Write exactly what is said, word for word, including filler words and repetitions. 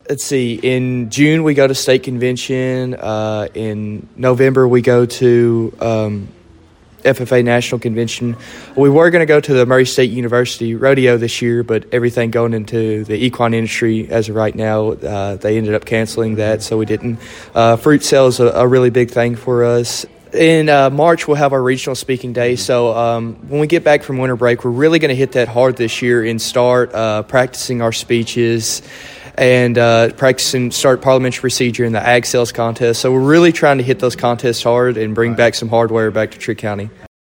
Let's see. In June, we go to state convention. Uh, in November, we go to um, F F A National Convention. We were going to go to the Murray State University Rodeo this year, but everything going into the equine industry as of right now, uh, they ended up canceling that, so we didn't. Uh, fruit sale is a, a really big thing for us. In uh, March, we'll have our regional speaking day. So um, when we get back from winter break, we're really going to hit that hard this year and start uh, practicing our speeches and uh, practicing, start parliamentary procedure in the ag sales contest. So we're really trying to hit those contests hard and bring back some hardware back to Trigg County.